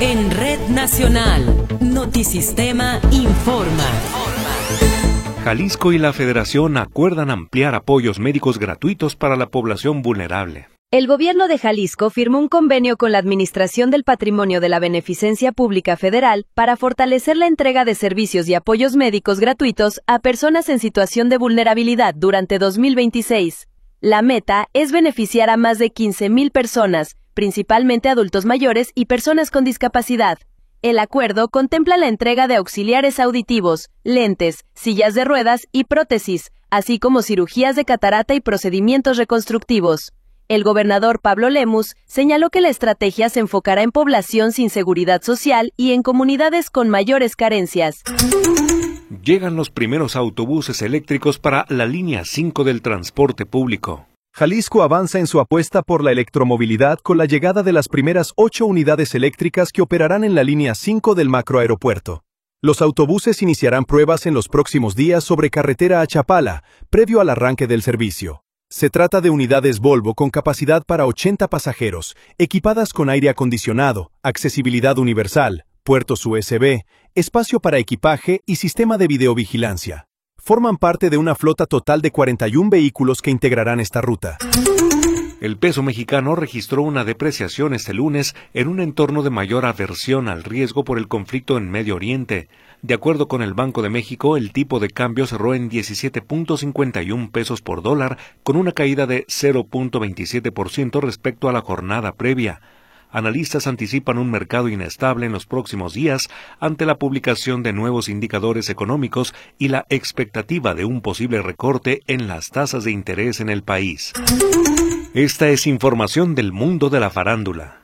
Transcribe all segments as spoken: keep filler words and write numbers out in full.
En Red Nacional, Notisistema informa. Jalisco y la Federación acuerdan ampliar apoyos médicos gratuitos para la población vulnerable. El gobierno de Jalisco firmó un convenio con la Administración del Patrimonio de la Beneficencia Pública Federal para fortalecer la entrega de servicios y apoyos médicos gratuitos a personas en situación de vulnerabilidad durante dos mil veintiséis. La meta es beneficiar a más de quince mil personas, principalmente adultos mayores y personas con discapacidad. El acuerdo contempla la entrega de auxiliares auditivos, lentes, sillas de ruedas y prótesis, así como cirugías de catarata y procedimientos reconstructivos. El gobernador Pablo Lemus señaló que la estrategia se enfocará en población sin seguridad social y en comunidades con mayores carencias. Llegan los primeros autobuses eléctricos para la línea cinco del transporte público. Jalisco avanza en su apuesta por la electromovilidad con la llegada de las primeras ocho unidades eléctricas que operarán en la línea cinco del macroaeropuerto. Los autobuses iniciarán pruebas en los próximos días sobre carretera a Chapala, previo al arranque del servicio. Se trata de unidades Volvo con capacidad para ochenta pasajeros, equipadas con aire acondicionado, accesibilidad universal, puertos U S B, espacio para equipaje y sistema de videovigilancia. Forman parte de una flota total de cuarenta y un vehículos que integrarán esta ruta. El peso mexicano registró una depreciación este lunes en un entorno de mayor aversión al riesgo por el conflicto en Medio Oriente. De acuerdo con el Banco de México, el tipo de cambio cerró en diecisiete punto cincuenta y uno pesos por dólar, con una caída de cero punto veintisiete por ciento respecto a la jornada previa. Analistas anticipan un mercado inestable en los próximos días ante la publicación de nuevos indicadores económicos y la expectativa de un posible recorte en las tasas de interés en el país. Esta es información del mundo de la farándula.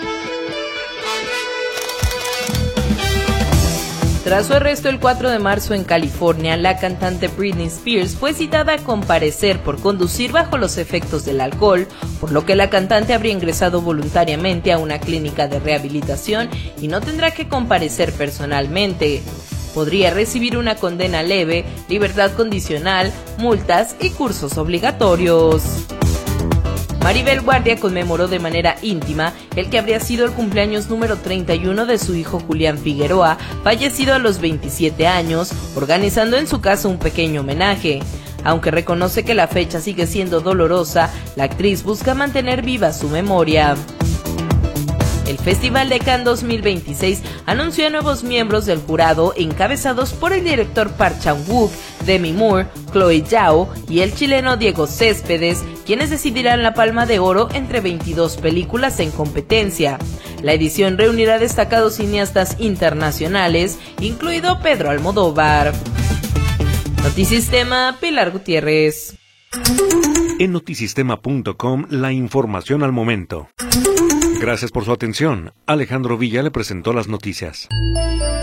Tras su arresto el cuatro de marzo en California, la cantante Britney Spears fue citada a comparecer por conducir bajo los efectos del alcohol, por lo que la cantante habría ingresado voluntariamente a una clínica de rehabilitación y no tendrá que comparecer personalmente. Podría recibir una condena leve, libertad condicional, multas y cursos obligatorios. Maribel Guardia conmemoró de manera íntima el que habría sido el cumpleaños número treinta y uno de su hijo Julián Figueroa, fallecido a los veintisiete años, organizando en su casa un pequeño homenaje. Aunque reconoce que la fecha sigue siendo dolorosa, la actriz busca mantener viva su memoria. El Festival de Cannes dos mil veintiséis anunció a nuevos miembros del jurado encabezados por el director Park Chan-wook, Demi Moore, Chloe Zhao y el chileno Diego Céspedes, quienes decidirán la Palma de Oro entre veintidós películas en competencia. La edición reunirá destacados cineastas internacionales, incluido Pedro Almodóvar. Notisistema, Pilar Gutiérrez. En notisistema punto com, la información al momento. Gracias por su atención. Alejandro Villa le presentó las noticias.